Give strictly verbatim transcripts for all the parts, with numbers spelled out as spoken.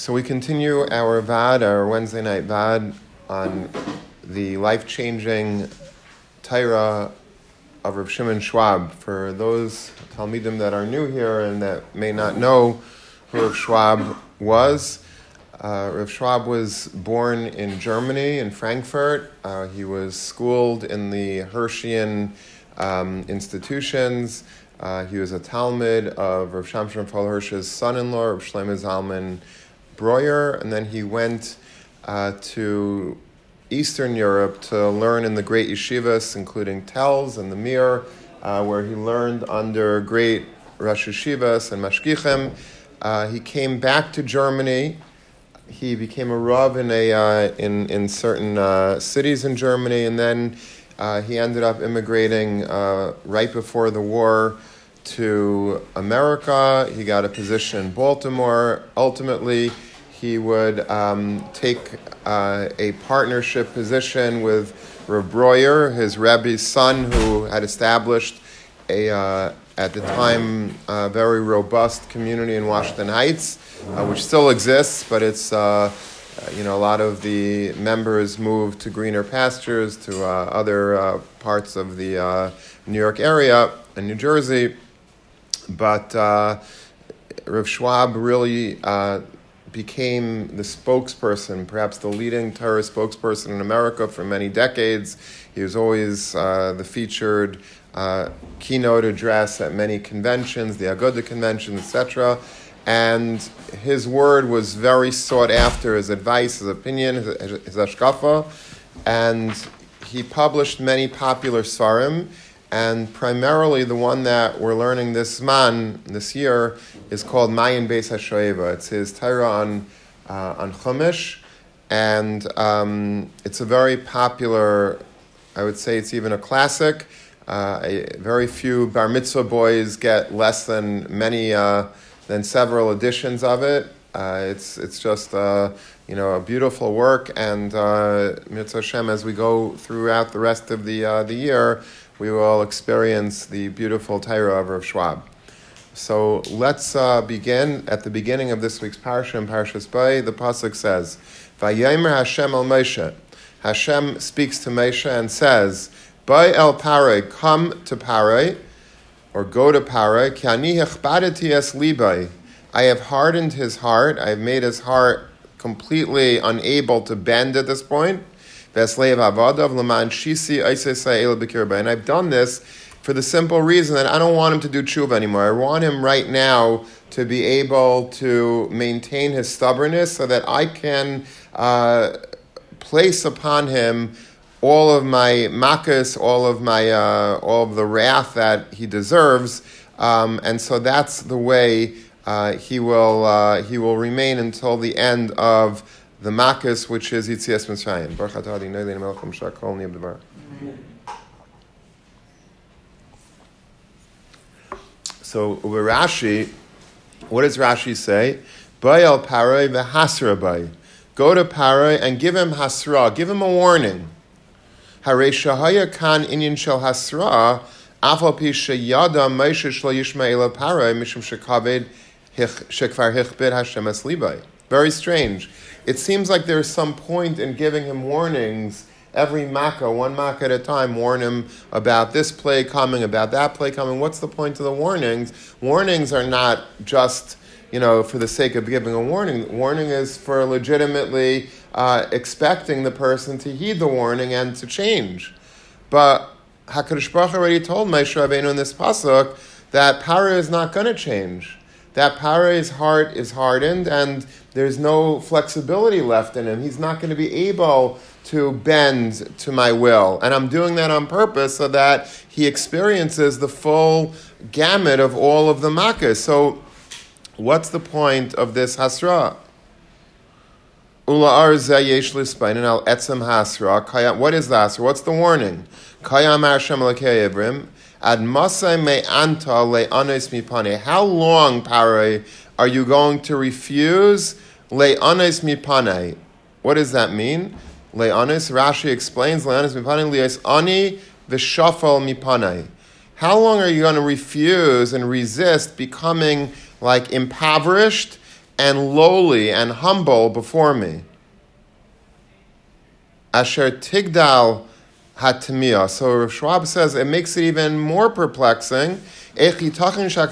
So we continue our Vad, our Wednesday night Vad, on the life-changing Torah of Rav Shimon Schwab. For those Talmidim that are new here and that may not know who Rav Schwab was, uh, Rav Schwab was born in Germany, in Frankfurt. Uh, he was schooled in the Hirschian um, institutions. Uh, he was a Talmud of Rav Shamshon Raphael Hirsch's son-in-law, Rav Shlomo Zalman Breuer, and then he went uh, to Eastern Europe to learn in the great yeshivas, including Telz and the Mir, uh, where he learned under great Rosh Yeshivas and Mashgichim. Uh, he came back to Germany. He became a Rav in a uh, in in certain uh, cities in Germany, and then uh, he ended up immigrating uh, right before the war to America. He got a position in Baltimore. Ultimately, he would um, take uh, a partnership position with Rav Breuer, his Rebbe's son, who had established a, uh, at the time, a very robust community in Washington Heights, uh, which still exists, but it's, uh, you know, a lot of the members moved to greener pastures, to uh, other uh, parts of the uh, New York area and New Jersey. But uh, Rav Schwab really uh, became the spokesperson, perhaps the leading Torah spokesperson in America for many decades. He was always uh, the featured uh, keynote address at many conventions, the Agudah convention, et cetera. And his word was very sought after, his advice, his opinion, his, his hashkafa. And he published many popular sarim. And primarily the one that we're learning this man, this year, is called Mayin Beis HaShoeva. It's his Torah on, uh, on Chumash, and um, it's a very popular, I would say it's even a classic. Uh, a, very few bar mitzvah boys get less than many, uh, than several editions of it. Uh, it's it's just uh, you know a beautiful work, and uh, Mitzvah Hashem, as we go throughout the rest of the uh, the year, we will experience the beautiful Torah of Rav Schwab. So let's uh, begin at the beginning of this week's parsha. In Parshas Bay, the pasuk says, "Vayomer Hashem el Moshe." Hashem speaks to Moshe and says, "Bay el Parai, come to Parai, or go to Parai. Ki ani hechbadeti es libai. I have hardened his heart. I have made his heart completely unable to bend at this point. And I've done this for the simple reason that I don't want him to do tshuva anymore. I want him right now to be able to maintain his stubbornness so that I can uh, place upon him all of my makas, all of my uh, all of the wrath that he deserves. Um, and so that's the way uh, he will uh, he will remain until the end of the Makkos, which is Yitzias Mitzrayim. Baruch atah Adonai Eloheinu melech haMashiach kol niyeh b'davar. So, with Rashi, what does Rashi say? Bay el Parai v'hasra bay. Go to Parai and give him hasra, give him a warning. Harei shahaya kan inyan shel hasra, af al pi sheyada Moshe shlo yishma el Parai mishum shekaved shekvar hichbid Hashem es libay. Very strange. It seems like there's some point in giving him warnings every makkah, one makkah at a time, warn him about this plague coming, about that plague coming. What's the point of the warnings? Warnings are not just, you know, for the sake of giving a warning. Warning is for legitimately uh, expecting the person to heed the warning and to change. But HaKadosh Baruch Hu already told Moshe Rabbeinu in this pasuk that Parah is not going to change. That Parai's heart is hardened and there's no flexibility left in him. He's not going to be able to bend to my will. And I'm doing that on purpose so that he experiences the full gamut of all of the makkahs. So what's the point of this hasra? Ula'ar zeh yesh lispainin al etzem hasra. What is the hasra? What's the warning? Kayam Hashem Elokei Evrim. Ad masay me anta le anes mipane. How long, Parai, are you going to refuse le anes mipane? What does that mean? Le anes, Rashi explains, le anes mipane lies ani v'shafal mipane. How long are you going to refuse and resist becoming like impoverished and lowly and humble before me. Asher tigdal hatamiyah. So Rav Schwab says it makes it even more perplexing. How is that going to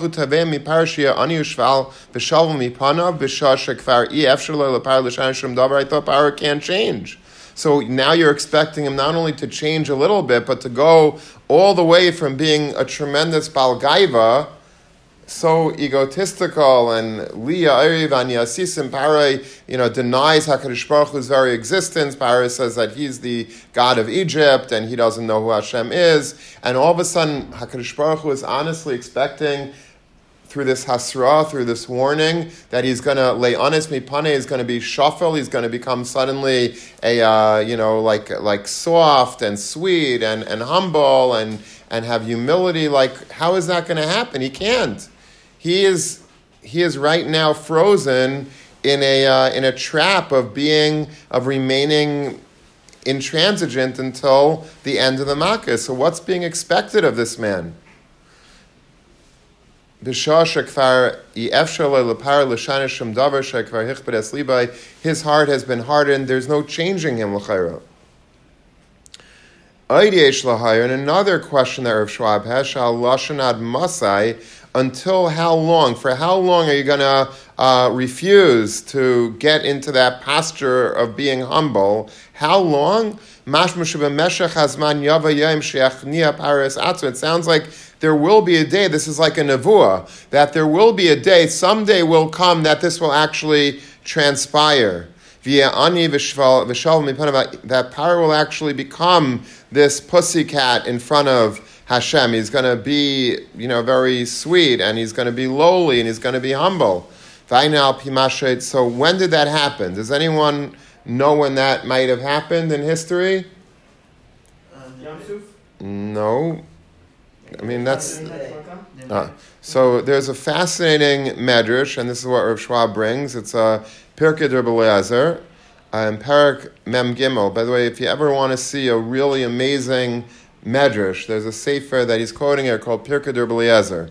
happen? I thought power can't change. So now you're expecting him not only to change a little bit, but to go all the way from being a tremendous Baal Gaiva, so egotistical, and Leah Eriv and Yasisim Parai, you know, denies HaKadosh Baruch Hu's very existence. Parai says that he's the God of Egypt and he doesn't know who Hashem is. And all of a sudden, HaKadosh Baruch Hu is honestly expecting, through this hasra, through this warning, that he's going to lay honest mipane, is going to be shafel, he's going to become suddenly a, uh, you know, like like soft and sweet and, and humble and, and have humility. Like, how is that going to happen? He can't. He is he is right now frozen in a uh, in a trap of being of remaining intransigent until the end of the Makkah. So what's being expected of this man? His heart has been hardened. There's no changing him. And another question that Rav Schwab has: Shal Lashonad Masai. Until how long? For how long are you going to uh, refuse to get into that posture of being humble? How long? It sounds like there will be a day, this is like a nevuah, that there will be a day, someday will come that this will actually transpire. That power will actually become this pussycat in front of Hashem. He's going to be, you know, very sweet, and he's going to be lowly, and he's going to be humble. So when did that happen? Does anyone know when that might have happened in history? No. I mean, that's... Uh, so there's a fascinating medrash, and this is what Rav Schwab brings. It's a Pirkei Rabbi Eliezer, and Parak Mem Gimel. By the way, if you ever want to see a really amazing medrash, there's a sefer that he's quoting here called Pirkei Rabbi Eliezer.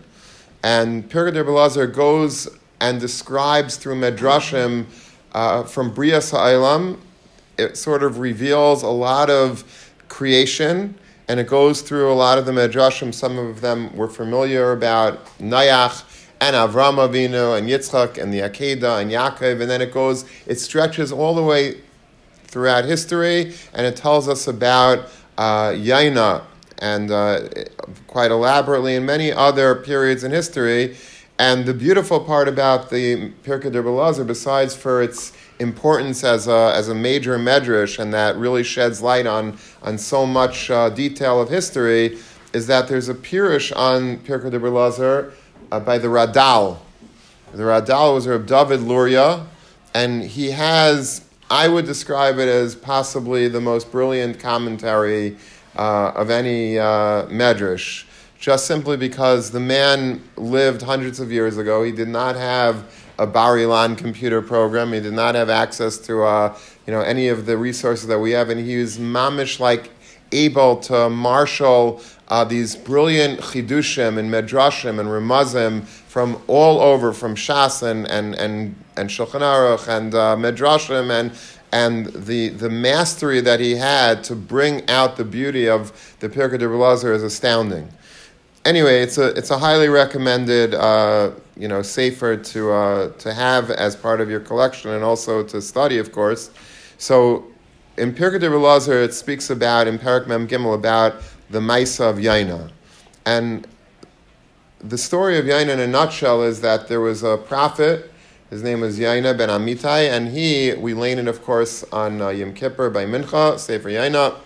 And Pirkei Rabbi Eliezer goes and describes through medrashim uh, from Brias Ha'olam. It sort of reveals a lot of creation, and it goes through a lot of the medrashim. Some of them we're familiar about, Noach and Avram Avinu and Yitzchak and the Akedah and Yaakov, and then it goes, it stretches all the way throughout history, and it tells us about uh, Yaina, and uh, quite elaborately in many other periods in history. And the beautiful part about the Pirkei Rabbi Eliezer, besides for its importance as a as a major medrash, and that really sheds light on on so much uh, detail of history, is that there's a pirush on Pirkei Rabbi Eliezer uh, by the Radal. The Radal was Reb David Luria, and he has, I would describe it as possibly the most brilliant commentary uh, of any uh, medrash, just simply because the man lived hundreds of years ago. He did not have a Bar Ilan computer program. He did not have access to uh, you know any of the resources that we have, and he was mamish like able to marshal uh, these brilliant chidushim and medrashim and remazim from all over, from Shas and and and, and Shulchan Aruch and uh, medrashim, and and the the mastery that he had to bring out the beauty of the Pirkei Rabbi Eliezer is astounding. Anyway, it's a it's a highly recommended uh, you know sefer to uh, to have as part of your collection, and also to study, of course. So in Pirkei Rabbi Eliezer, it speaks about, in Parak Mem Gimel, about the Maisa of Yaina. And the story of Yaina in a nutshell is that there was a prophet, his name was Yaina ben Amitai, and he, we lean it, of course, on uh, Yom Kippur by Mincha, Sefer Yaina.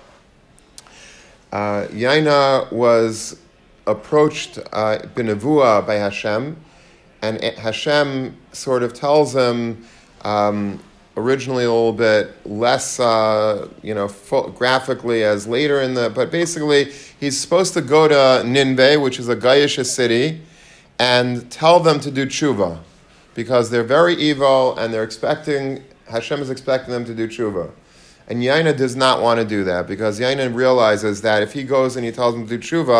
Uh, Yaina was approached uh, b'nevuah by Hashem, and Hashem sort of tells him, um, originally a little bit less, uh, you know, full, graphically as later in the, but basically he's supposed to go to Nineveh, which is a Gaish city, and tell them to do tshuva, because they're very evil and they're expecting, Hashem is expecting them to do tshuva. And Yaina does not want to do that, because Yaina realizes that if he goes and he tells them to do tshuva,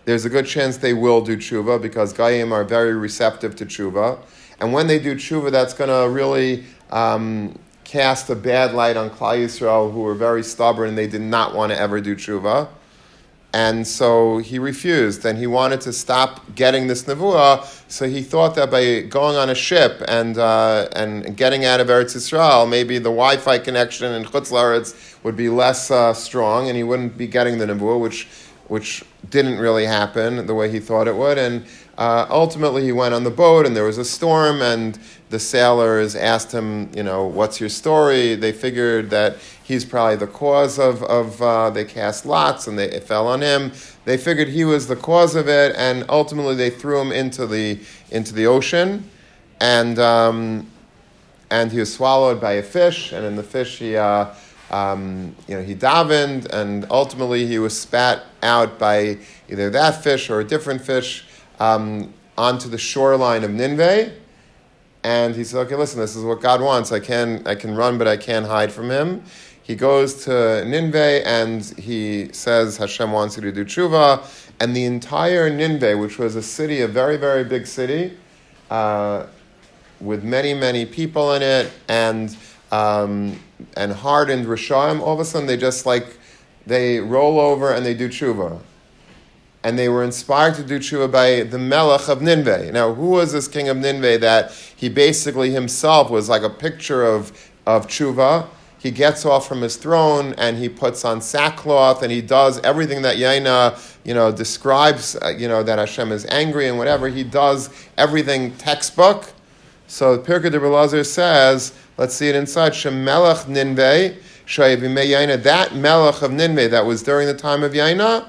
there's a good chance they will do tshuva because Goyim are very receptive to tshuva. And when they do tshuva, that's going to really um, cast a bad light on Klal Yisrael, who were very stubborn and they did not want to ever do tshuva. And so he refused, and he wanted to stop getting this nevuah. So he thought that by going on a ship and uh, and getting out of Eretz Yisrael, maybe the Wi-Fi connection in Chutz La'aretz would be less uh, strong, and he wouldn't be getting the nevuah, which which didn't really happen the way he thought it would. And uh, ultimately, he went on the boat, and there was a storm, and the sailors asked him, you know, what's your story? They figured that he's probably the cause of, of uh, they cast lots, and they, it fell on him. They figured he was the cause of it, and ultimately they threw him into the into the ocean, and um, and he was swallowed by a fish, and in the fish he, uh, um, you know, he davened, and ultimately he was spat out by either that fish or a different fish um, onto the shoreline of Nineveh. And he said, okay, listen, this is what God wants. I can I can run, but I can't hide from him. He goes to Nineveh and he says, Hashem wants you to do tshuva. And the entire Nineveh, which was a city, a very, very big city, uh, with many, many people in it, and um, and hardened Rishaim, all of a sudden they just like, they roll over and they do tshuva. And they were inspired to do tshuva by the Melech of Nineveh. Now, who was this king of Nineveh that he basically himself was like a picture of, of tshuva? He gets off from his throne and he puts on sackcloth and he does everything that Yaina, you know, describes, uh, you know, that Hashem is angry and whatever. He does everything textbook. So Pirkei de Belazar says, let's see it inside, Shem Melech Nineveh, Shayavimei Yaina, that Melech of Nineveh that was during the time of Yaina,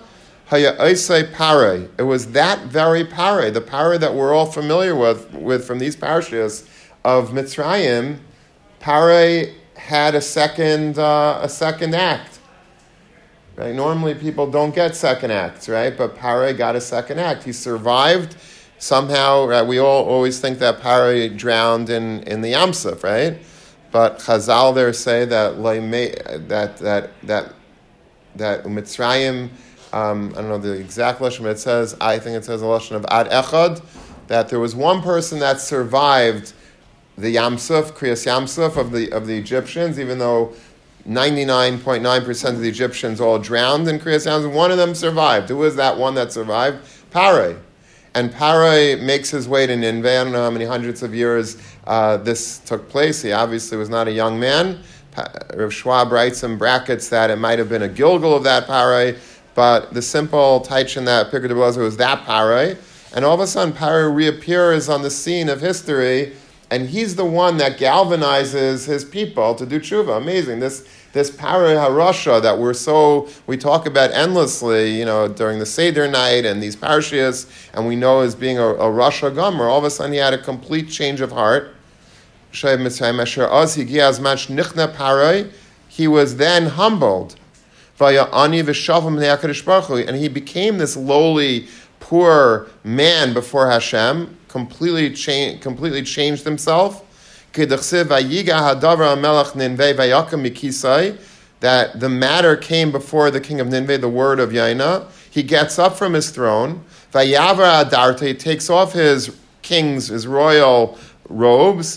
it was that very pare, the pare that we're all familiar with, with from these parashas of Mitzrayim. Pare had a second uh, a second act. Right? Normally people don't get second acts, right? But Pare got a second act. He survived somehow. Right? We all always think that Pare drowned in, in the Yam Suf, right? But Chazal there say that that that that that Mitzrayim. Um, I don't know the exact lashon, but it says, I think it says a lashon of Ad Echad, that there was one person that survived the Yam Suf, Kriyas Yam Suf of the of the Egyptians, even though ninety-nine point nine percent of the Egyptians all drowned in Kriyas Yam Suf. One of them survived. Who was that one that survived? Pare. And Pare makes his way to Nineveh. I don't know how many hundreds of years uh, this took place. He obviously was not a young man. Rav Schwab writes in brackets that it might have been a Gilgal of that Pare. But the simple taichin that Pirkei de Belazar was that Pare, and all of a sudden Pare reappears on the scene of history, and he's the one that galvanizes his people to do tshuva. Amazing. This this Pare HaRasha that we're so, we talk about endlessly, you know, during the Seder night and these parashas, and we know as being a, a Rasha Gomer, all of a sudden he had a complete change of heart. He was then humbled. And he became this lowly, poor man before Hashem, completely, cha- completely changed himself. That the matter came before the king of Nineveh, the word of Yaina. He gets up from his throne. He takes off his king's, his royal robes,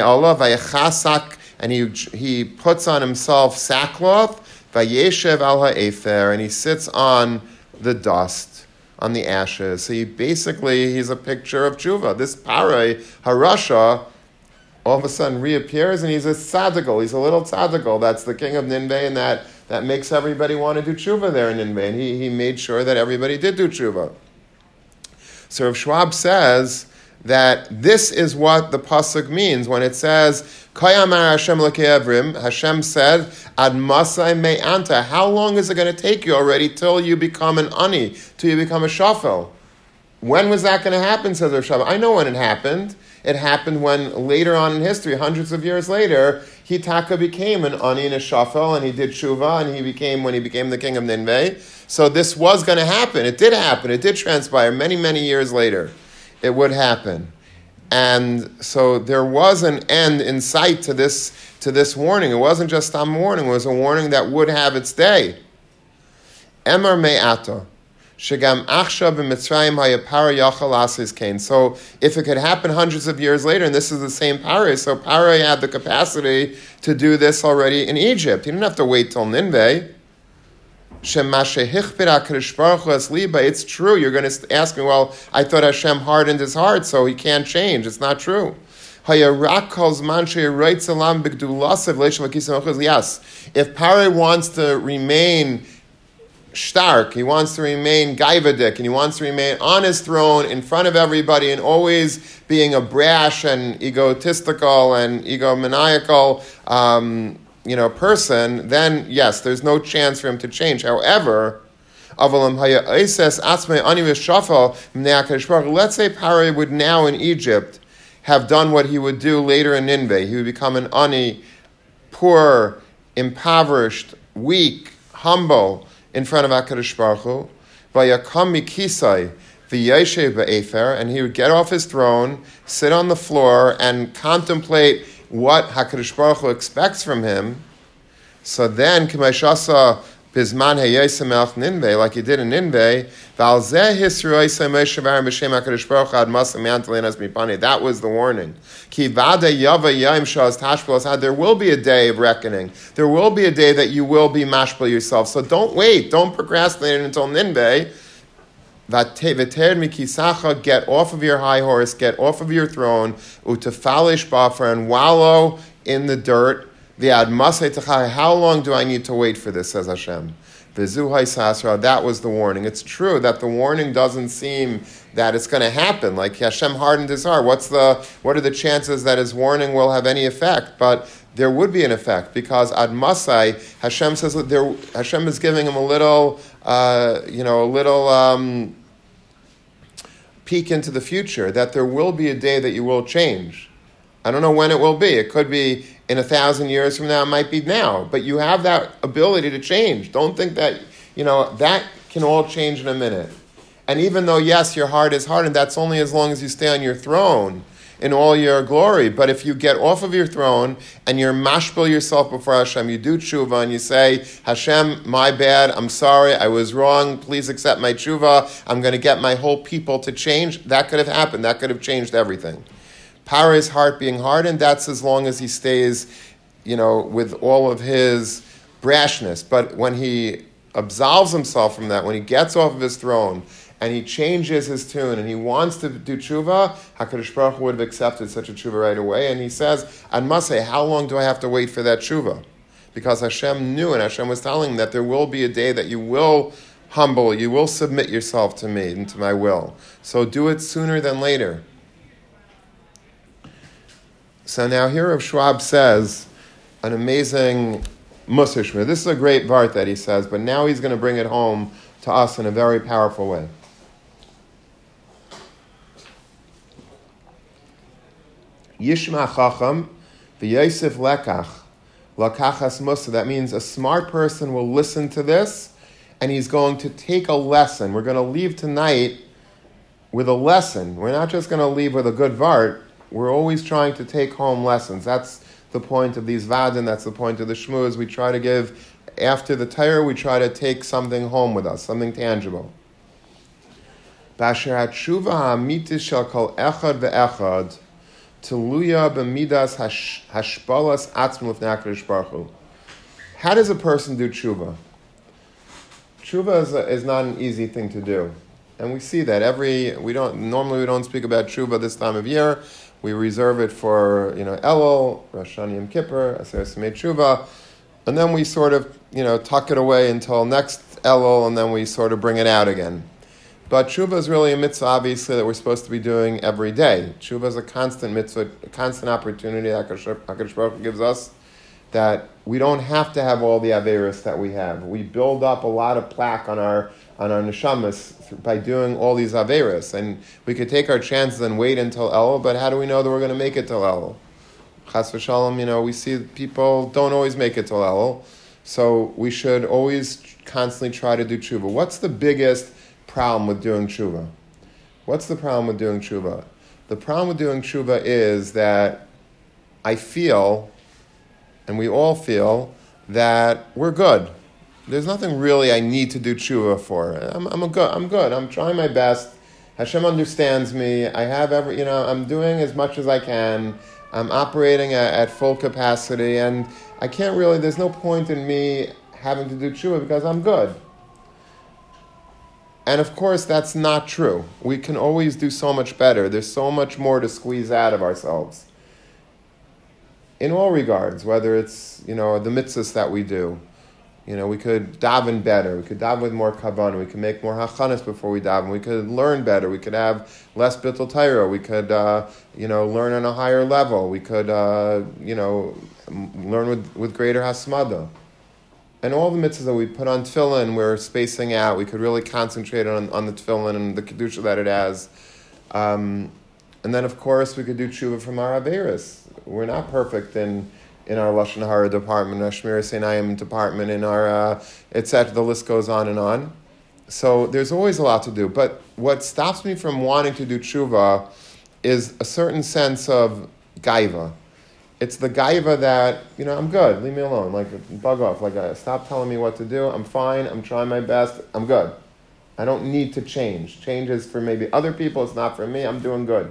and he, he puts on himself sackcloth. Vayeshev al ha'efer, and he sits on the dust, on the ashes. So he basically, he's a picture of tshuva. This Pare HaRasha all of a sudden reappears, and he's a tzaddigal. He's a little tzaddigal. That's the king of Nineveh, and that, that makes everybody want to do tshuva there in Nineveh. And he, he made sure that everybody did do tshuva. So Rav Schwab says that this is what the pasuk means when it says, Kayamar Hashem l'ke'evrim, Hashem said, Ad masai me'anta, how long is it going to take you already till you become an ani, till you become a shafel? When was that going to happen, says Rav Schwab? I know when it happened. It happened when later on in history, hundreds of years later, Hitaka became an ani and a shafel, and he did tshuva, and he became, when he became the king of Nineveh. So this was going to happen. It did happen. It did transpire many, many years later. It would happen. And so there was an end in sight to this to this warning. It wasn't just a warning, it was a warning that would have its day. Emar me'ata. Shegam achshav b'Mitzrayim haya para yachal asis kain. So if it could happen hundreds of years later, and this is the same Paro, so Paro had the capacity to do this already in Egypt. He didn't have to wait till Nineveh. It's true. You're going to ask me, well, I thought Hashem hardened his heart, so he can't change. It's not true. Yes, if Paro wants to remain stark, he wants to remain gaivadik, and he wants to remain on his throne in front of everybody and always being a brash and egotistical and egomaniacal um, you know, person, then yes, there's no chance for him to change. However, let's say Paro would now in Egypt have done what he would do later in Nineveh. He would become an ani, poor, impoverished, weak, humble in front of HaKadosh Baruch Hu. Vayakam mikisai v'yeshev ba'efer, and he would get off his throne, sit on the floor, and contemplate what HaKadosh Baruch Hu expects from him. So then, K'mayshasa Bizman Heyesem Elch Ninveh, like he did in Ninveh, Valzeh Hisroisem Meshavar B'Shem HaKadosh Baruch Hu Ad Masa Me'antalinas Mipane. That was the warning. Ki Vada Yava Yaim Shaz Tashbel Had. There will be a day of reckoning. There will be a day that you will be mashbel yourself. So don't wait. Don't procrastinate until Ninveh. Get off of your high horse, get off of your throne, utafalish bafer, and wallow in the dirt. How long do I need to wait for this, says Hashem? That was the warning. It's true that the warning doesn't seem that it's going to happen. Like Hashem hardened his heart. What's the? What are the chances that his warning will have any effect? But there would be an effect because Ad Masai, Hashem says that there, Hashem is giving him a little, uh, you know, a little um, peek into the future that there will be a day that you will change. I don't know when it will be. It could be in a thousand years from now. It might be now. But you have that ability to change. Don't think that, you know, that can all change in a minute. And even though, yes, your heart is hardened, that's only as long as you stay on your throne in all your glory. But if you get off of your throne and you're mashbel yourself before Hashem, you do tshuva and you say, Hashem, my bad, I'm sorry, I was wrong, please accept my tshuva, I'm going to get my whole people to change, that could have happened, that could have changed everything. Paro's heart being hardened, that's as long as he stays, you know, with all of his brashness. But when he absolves himself from that, when he gets off of his throne, and he changes his tune, and he wants to do tshuva, HaKadosh Baruch Hu would have accepted such a tshuva right away. And he says, I must say, how long do I have to wait for that tshuva? Because Hashem knew, and Hashem was telling him that there will be a day that you will humble, you will submit yourself to me and to my will. So do it sooner than later. So now here Rav Schwab says an amazing Musar Shmir. This is a great vart that he says, but now he's going to bring it home to us in a very powerful way. Yishma Chacham v'Yosef Lekach Lakachas Musa. That means a smart person will listen to this, and he's going to take a lesson. We're going to leave tonight with a lesson. We're not just going to leave with a good vart. We're always trying to take home lessons. That's the point of these vadin. That's the point of the shmuz. We try to give, after the Torah, we try to take something home with us, something tangible. Basher hatshuva ha'amitis shel kol echad ve'echad teluya b'midas hashpalas atzm l'fnei HaKadosh Baruch Hu. How does a person do tshuva? Tshuva is, a, is not an easy thing to do. And we see that every, we don't, normally we don't speak about tshuva this time of year. We reserve it for, you know, Elul, Rosh Hashanah Yom Kippur, Aseret Simei Tshuva, and then we sort of, you know, tuck it away until next Elul, and then we sort of bring it out again. But tshuva is really a mitzvah, obviously, that we're supposed to be doing every day. Tshuva is a constant mitzvah, a constant opportunity that HaKadosh Baruch Hu gives us, that we don't have to have all the averos that we have. We build up a lot of plaque on our on our neshamas by doing all these averos, and we could take our chances and wait until Elul. But how do we know that we're going to make it till Elul? Chas v'shalom, you know, we see people don't always make it till Elul, so we should always constantly try to do tshuva. What's the biggest problem with doing tshuva? What's the problem with doing tshuva? The problem with doing tshuva is that I feel, and we all feel, that we're good. there's nothing really I need to do tshuva for. I'm, I'm a good. I'm good. I'm trying my best. Hashem understands me. I have every, you know, I'm doing as much as I can. I'm operating at, at full capacity, and I can't really. There's no point in me having to do tshuva because I'm good. And of course, that's not true. We can always do so much better. There's so much more to squeeze out of ourselves. In all regards, whether it's, you know, the mitzvahs that we do. You know, we could daven better. We could daven with more kavanah. We could make more hachanas before we daven. We could learn better. We could have less bittul Torah. We could, uh, you know, learn on a higher level. We could, uh, you know, learn with, with greater hasmada. And all the mitzvahs that we put on tefillin, we're spacing out. We could really concentrate on, on the tefillin and the kedusha that it has. Um, and then, of course, we could do tshuva from our averis. We're not perfect in in our Lashon Hara department, our Shmiras Einayim department, in our uh, et cetera. The list goes on and on. So there's always a lot to do. But what stops me from wanting to do tshuva is a certain sense of gaiva. It's the gaiva that, you know, I'm good, leave me alone, like, bug off, like, uh, stop telling me what to do, I'm fine, I'm trying my best, I'm good. I don't need to change. Change is for maybe other people, it's not for me, I'm doing good.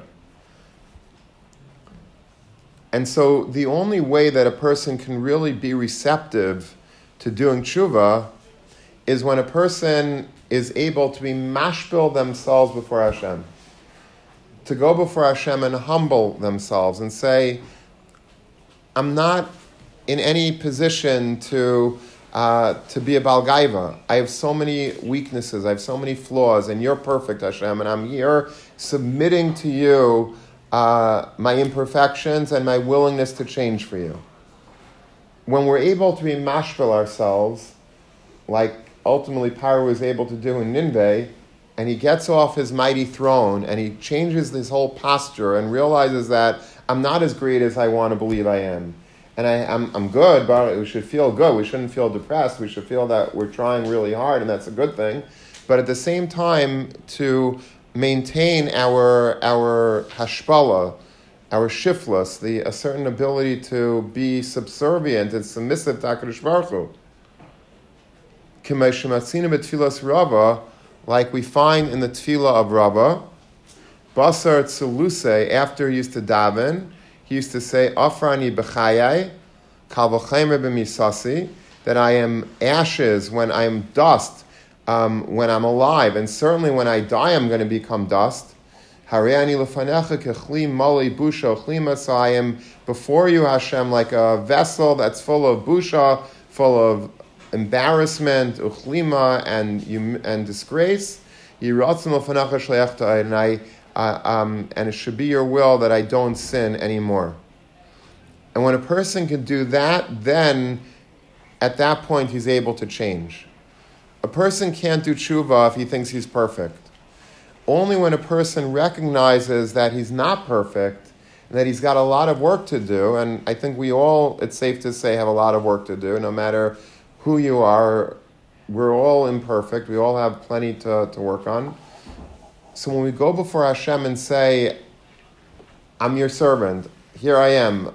And so the only way that a person can really be receptive to doing tshuva is when a person is able to be mashpil themselves before Hashem. To go before Hashem and humble themselves and say, I'm not in any position to uh, to be a Baal Gaiva. I have so many weaknesses, I have so many flaws, and you're perfect, Hashem, and I'm here submitting to you uh, my imperfections and my willingness to change for you. When we're able to be mashpil ourselves, like ultimately Paro was able to do in Nineveh, and he gets off his mighty throne, and he changes his whole posture and realizes that I'm not as great as I want to believe I am. And I, I'm, I'm good, but we should feel good. We shouldn't feel depressed. We should feel that we're trying really hard, and that's a good thing. But at the same time, to maintain our our hashpala, our shiftless, the a certain ability to be subservient and submissive to HaKadosh Baruch Hu. K'may shematzina b'tfilas Rava, like we find in the tefillah of Rava, Basar Tzuluse, after he used to daven, he used to say, Afrani b'chayai, kal v'chaymer b'misasi, that I am ashes when I am dust, um, when I'm alive, and certainly when I die I'm going to become dust. Hareani l'fanecha kechli mali busha chlima, so I am before you, Hashem, like a vessel that's full of busha, full of embarrassment, uchlima, and and disgrace. Yiratzim l'fanecha shleachta, and I Uh, um, and it should be your will that I don't sin anymore. And when a person can do that, then at that point he's able to change. A person can't do tshuva if he thinks he's perfect. Only when a person recognizes that he's not perfect and that he's got a lot of work to do, and I think we all, it's safe to say, have a lot of work to do, no matter who you are, we're all imperfect, we all have plenty to, to work on. So when we go before Hashem and say, I'm your servant, here I am,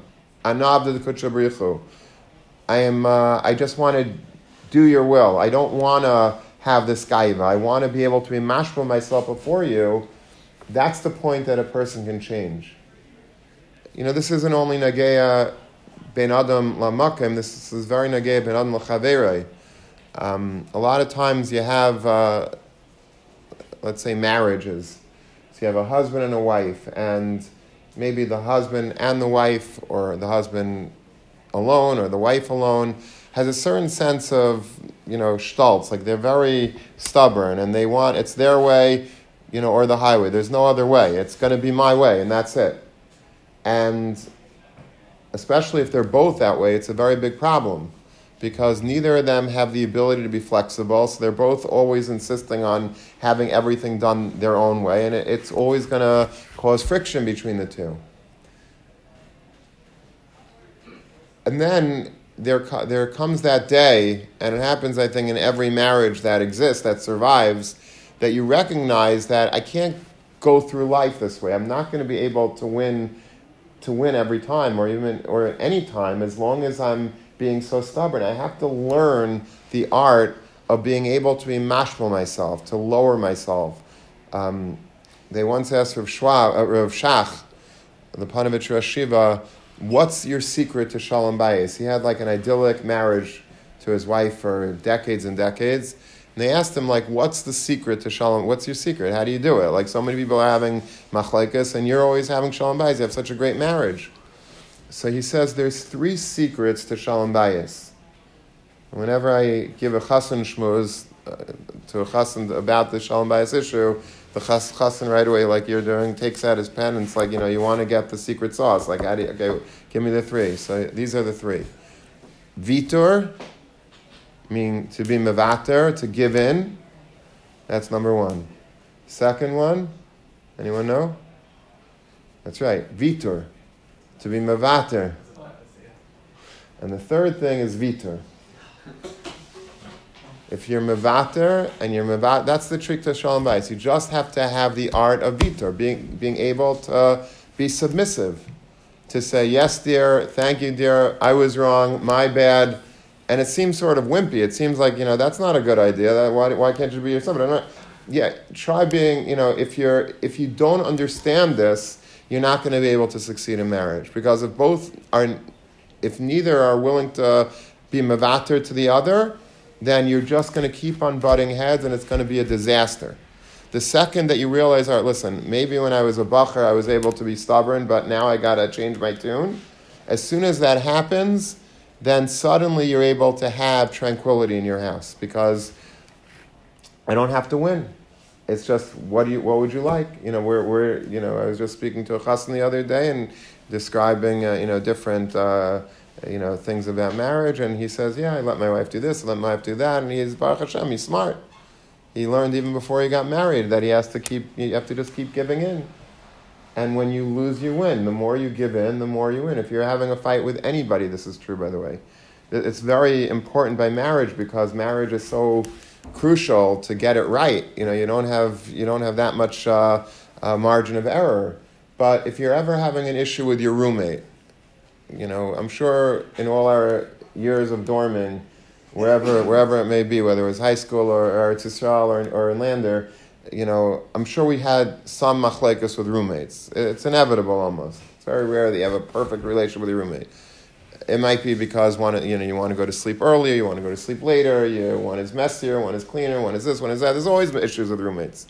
I am, uh, I just want to do your will. I don't want to have this gaiva. I want to be able to be mashpil myself before you. That's the point that a person can change. You know, this isn't only nageya ben adam lamakim, this is very nageya ben adam l'chaverei. Um, a lot of times you have... Uh, let's say marriages. So you have a husband and a wife, and maybe the husband and the wife, or the husband alone, or the wife alone, has a certain sense of, you know, stolz, like they're very stubborn, and they want, it's their way, you know, or the highway. There's no other way. It's going to be my way, and that's it. And especially if they're both that way, it's a very big problem, because neither of them have the ability to be flexible, so they're both always insisting on having everything done their own way, and it's always going to cause friction between the two. And then there, there comes that day, and it happens, I think, in every marriage that exists, that survives, that you recognize that I can't go through life this way. I'm not going to be able to win, to win every time, or even or at any time, as long as I'm being so stubborn. I have to learn the art of being able to be mashmal myself, to lower myself. Um, they once asked Rav, Schwab, uh, Rav Shach, the Panovich Rosh Shiva, what's your secret to Shalom Bayis? He had like an idyllic marriage to his wife for decades and decades. And they asked him, like, what's the secret to Shalom? What's your secret? How do you do it? Like, so many people are having machlekes, and you're always having Shalom Bayis. You have such a great marriage. So he says there's three secrets to Shalom Bayis. Whenever I give a chassan shmuz uh, to a chassan about the Shalom Bayis issue, the chas- chassan right away, like you're doing, takes out his pen, and it's like, you know, you want to get the secret sauce. Like, how do you, okay, give me the three. So these are the three. Vitur, meaning to be mevater, to give in. That's number one. Second one, anyone know? That's right, vitur, to be mevater. And the third thing is vitur. If you're mevater and you're mevater, that's the trick to Shalom Bayis. You just have to have the art of vitur, being being able to be submissive, to say, yes, dear, thank you, dear, I was wrong, my bad. And it seems sort of wimpy. It seems like, you know, that's not a good idea. That, why, why can't you be yourself? But I'm not, yeah, try being, you know, if you're if you don't understand this, you're not going to be able to succeed in marriage. Because if both are, if neither are willing to be mevater to the other, then you're just going to keep on butting heads, and it's going to be a disaster. The second that you realize, all right, listen, maybe when I was a bacher, I was able to be stubborn, but now I got to change my tune. As soon as that happens, then suddenly you're able to have tranquility in your house, because I don't have to win. It's just, what do you, what would you like? You know, we're, we're, you know, I was just speaking to a chassan the other day and describing, uh, you know, different, uh, you know, things about marriage, and he says, yeah, I let my wife do this, I let my wife do that, and he's, Baruch Hashem, he's smart. He learned even before he got married that he has to keep, you have to just keep giving in. And when you lose, you win. The more you give in, the more you win. If you're having a fight with anybody, this is true, by the way. It's very important by marriage, because marriage is so crucial to get it right. You know, you don't have you don't have that much uh, uh, margin of error. But if you're ever having an issue with your roommate, you know, I'm sure in all our years of dorming, wherever wherever it may be, whether it was high school or, or Eretz Yisrael or, or in Lander, you know, I'm sure we had some machlekes with roommates. It's inevitable almost. It's very rare that you have a perfect relationship with your roommate. It might be because one, you know, you want to go to sleep earlier, you want to go to sleep later, you, one is messier, one is cleaner, one is this, one is that. There's always issues with roommates.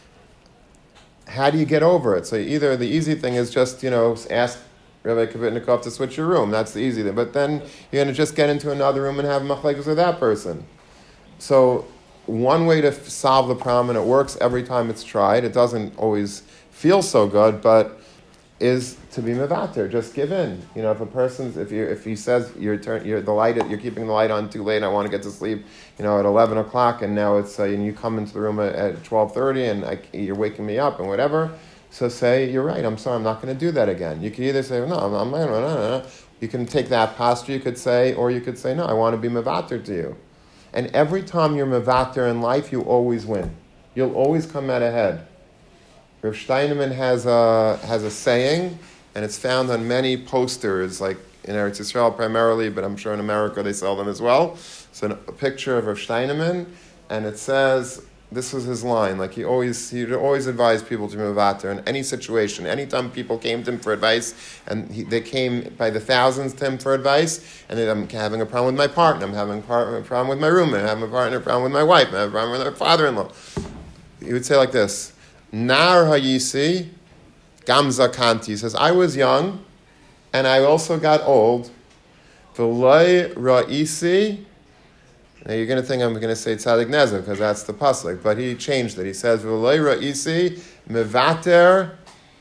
How do you get over it? So either the easy thing is just, you know, ask Rabbi Kavitnikov to switch your room. That's the easy thing. But then you're going to just get into another room and have machlekes with that person. So one way to f- solve the problem, and it works every time it's tried, it doesn't always feel so good, but is to be mevater. Just give in. You know, if a person's, if you if he says you're turn, you're the light, you're keeping the light on too late, and I want to get to sleep, you know, at eleven o'clock, and now it's uh, and you come into the room at, at twelve thirty, and I, you're waking me up and whatever. So say, you're right. I'm sorry. I'm not going to do that again. You could either say, no, I'm, I'm no, no, no. You can take that posture. You could say, or you could say, no, I want to be mevater to you. And every time you're mevater in life, you always win. You'll always come out ahead. Rav Steinemann has a, has a saying, and it's found on many posters, like in Eretz Yisrael primarily, but I'm sure in America they sell them as well. It's a picture of Rav Steinemann, and it says, this was his line, like he always he always advised people to be mevater in any situation. Anytime people came to him for advice, and he, they came by the thousands to him for advice, and they, I'm having a problem with my partner, I'm having a problem with my roommate, I'm having a partner problem with my wife, I'm having a problem with my father-in-law. He would say like this, Nar hayisi gamza kanti. He says, I was young, and I also got old. V'loi ra'isi. Now you're going to think I'm going to say Tzadik Nezer, because that's the pasuk, but he changed it. He says, V'loi ra'isi mevater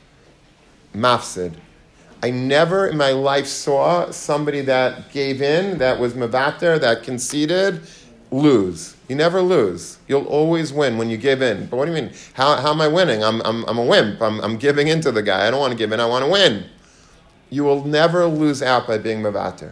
mafsid. I never in my life saw somebody that gave in, that was mevater, that conceded, lose. You never lose. You'll always win when you give in. But what do you mean? How how am I winning? I'm I'm I'm a wimp. I'm I'm giving in to the guy. I don't want to give in. I want to win. You will never lose out by being mevater.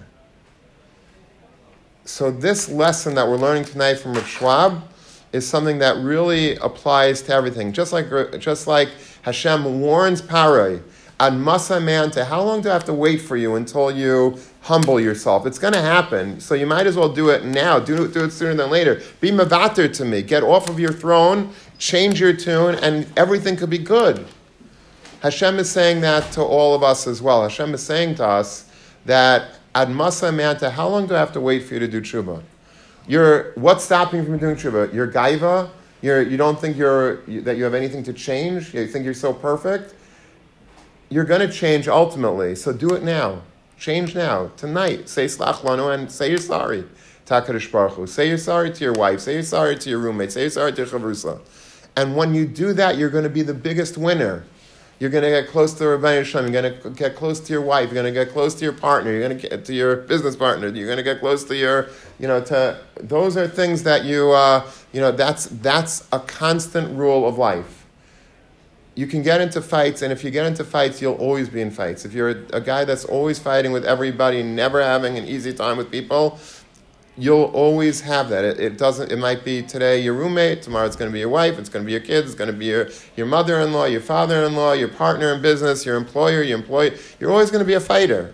So this lesson that we're learning tonight from Rav Schwab is something that really applies to everything. Just like just like Hashem warns Parai Ad masa me'anta, how long do I have to wait for you until you humble yourself? It's going to happen, so you might as well do it now. Do it, do it sooner than later. Be mavater to me. Get off of your throne, change your tune, and everything could be good. Hashem is saying that to all of us as well. Hashem is saying to us that ad masa me'anta, how long do I have to wait for you to do tshuva? You're, what's stopping you from doing tshuva? You're gaiva? You're, you don't think you're, that you have anything to change? You think you're so perfect? You're going to change ultimately, so do it now. Change now, tonight. Say slach lanu and say you're sorry. Takadosh Baruch Hu. Say you're sorry to your wife. Say you're sorry to your roommate. Say you're sorry to your chavrusa. And when you do that, you're going to be the biggest winner. You're going to get close to Rabbeinu Shalom. You're going to get close to your wife. You're going to get close to your partner. You're going to get to your business partner. You're going to get close to your, you know, to, those are things that you, uh, you know, that's, that's a constant rule of life. You can get into fights, and if you get into fights, you'll always be in fights. If you're a, a guy that's always fighting with everybody, never having an easy time with people, you'll always have that. It, it doesn't. It might be today your roommate, tomorrow it's going to be your wife, it's going to be your kids, it's going to be your, your mother-in-law, your father-in-law, your partner in business, your employer, your employee. You're always going to be a fighter.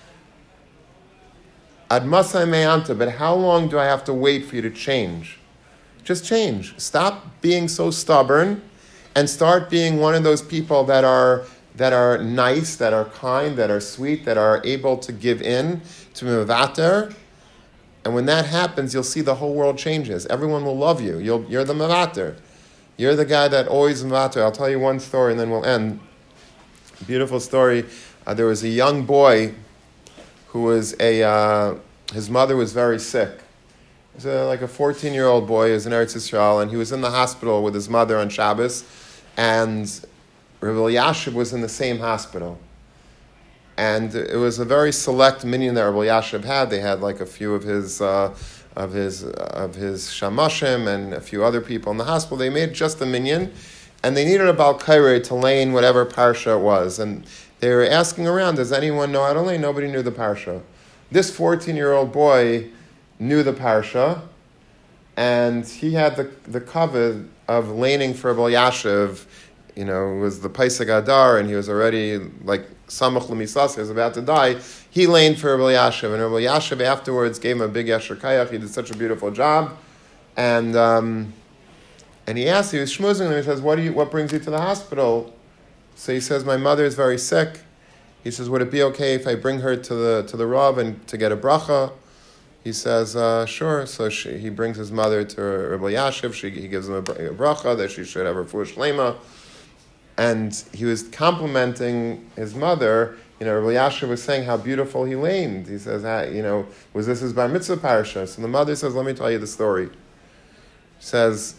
Ad masai me'anta, but how long do I have to wait for you to change? Just change. Stop being so stubborn. And start being one of those people that are that are nice, that are kind, that are sweet, that are able to give in to mevater. And when that happens, you'll see the whole world changes. Everyone will love you. You'll, you're the mevater. You're the guy that always mevater. I'll tell you one story and then we'll end. Beautiful story. Uh, there was a young boy who was a, uh, his mother was very sick. He was a, like a fourteen-year-old boy. He was in Eretz Yisrael, and he was in the hospital with his mother on Shabbos. And Rabbi Elyashiv was in the same hospital. And it was a very select minyan that Rabbi Elyashiv had. They had like a few of his uh, of his of his shamashim and a few other people in the hospital. They made just a minyan, and they needed a Baal Kairei to lane whatever parsha it was. And they were asking around, does anyone know how to lane? Nobody knew the parsha. This fourteen-year-old boy knew the parsha, and he had the the kavod of laning for Rabbi Elyashiv. You know, it was the Paisag Adar, and he was already like Samach L'Misas, he was about to die. He laned for Rabbi Elyashiv, and Rabbi Elyashiv afterwards gave him a big Yasher Kayach. He did such a beautiful job, and um, and he asked, he was schmoozing him. He says, "What do you? What brings you to the hospital?" So he says, "My mother is very sick." He says, "Would it be okay if I bring her to the to the Rav and to get a bracha?" He says, uh, sure. So she, he brings his mother to Rabbi Elyashiv. She, he gives him a, a bracha that she should have her fuah shlema. And he was complimenting his mother. You know, Rabbi Elyashiv was saying how beautiful he laned. He says, ah, you know, was this his bar mitzvah parasha? So the mother says, let me tell you the story. She says,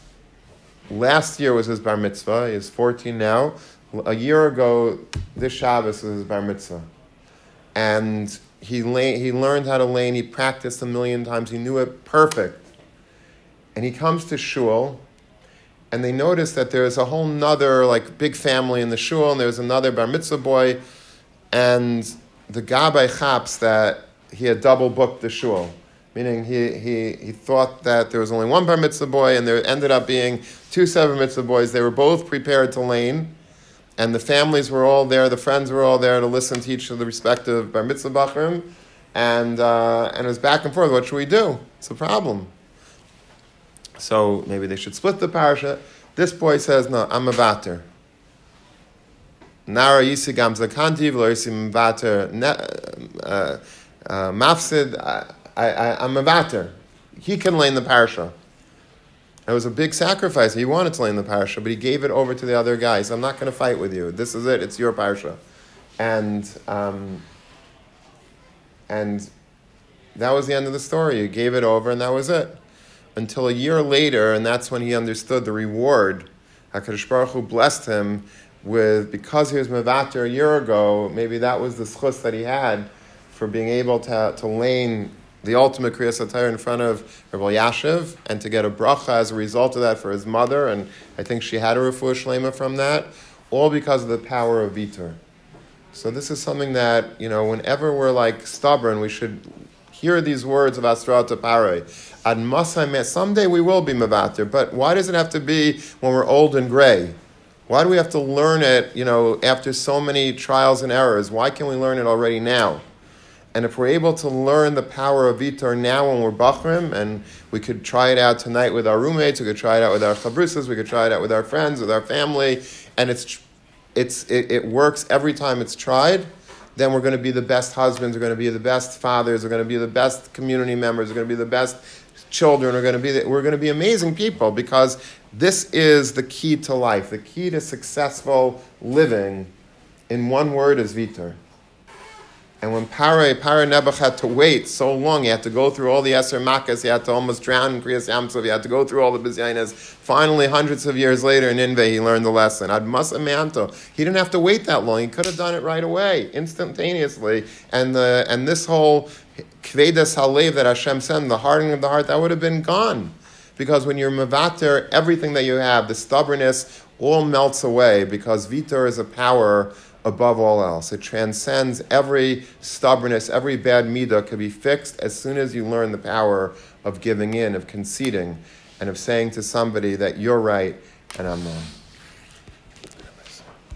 last year was his bar mitzvah. He's fourteen now. A year ago, this Shabbos was his bar mitzvah. And He lay, he learned how to lane. He practiced a million times. He knew it perfect. And he comes to shul, and they notice that there's a whole nother like big family in the shul, and there's another bar mitzvah boy, and the gabbai chaps that he had double booked the shul, meaning he he he thought that there was only one bar mitzvah boy, and there ended up being two seven mitzvah boys. They were both prepared to lane. And the families were all there, the friends were all there to listen to each of the respective bar mitzvah bachrim. And, uh, and it was back and forth. What should we do? It's a problem. So maybe they should split the parasha. This boy says, no, I'm a vater. Nara yisigam zakanti v'lo yisim vater mafsid. I'm a vater. He can lane the parasha. It was a big sacrifice. He wanted to lay in the parasha, but he gave it over to the other guys. I'm not going to fight with you. This is it. It's your parasha. And um, and that was the end of the story. He gave it over, and that was it. Until a year later, and that's when he understood the reward. HaKadosh Baruch Hu blessed him with, because he was mevater a year ago, maybe that was the schus that he had for being able to, to lane the ultimate Kriyas HaTorah in front of Rabbi Elyashiv, and to get a bracha as a result of that for his mother, and I think she had a refuah shlema from that, all because of the power of Vitor. So this is something that, you know, whenever we're like stubborn, we should hear these words of Asrat Parei. Ad masai, someday we will be mevater, but why does it have to be when we're old and gray? Why do we have to learn it, you know, after so many trials and errors? Why can't we learn it already now? And if we're able to learn the power of Vitor now when we're Bachrim, and we could try it out tonight with our roommates, we could try it out with our chabrusas, we could try it out with our friends, with our family, and it's it's it, it works every time it's tried, then we're going to be the best husbands, we're going to be the best fathers, we're going to be the best community members, we're going to be the best children, we're going to be the, we're going to be amazing people, because this is the key to life. The key to successful living, in one word, is Vitor. And when Pare, Pare Nebuch had to wait so long, he had to go through all the Eser Makas, he had to almost drown in Kriyas Yamsov, he had to go through all the Bizyainas. Finally, hundreds of years later in Nineveh, he learned the lesson. Ad Masa Me'anto. He didn't have to wait that long. He could have done it right away, instantaneously. And the and this whole Kvedas Halev that Hashem sent, the hardening of the heart, that would have been gone. Because when you're Mevater, everything that you have, the stubbornness, all melts away, because Vitor is a power above all else. It transcends every stubbornness, every bad midah can be fixed as soon as you learn the power of giving in, of conceding, and of saying to somebody that you're right and I'm wrong.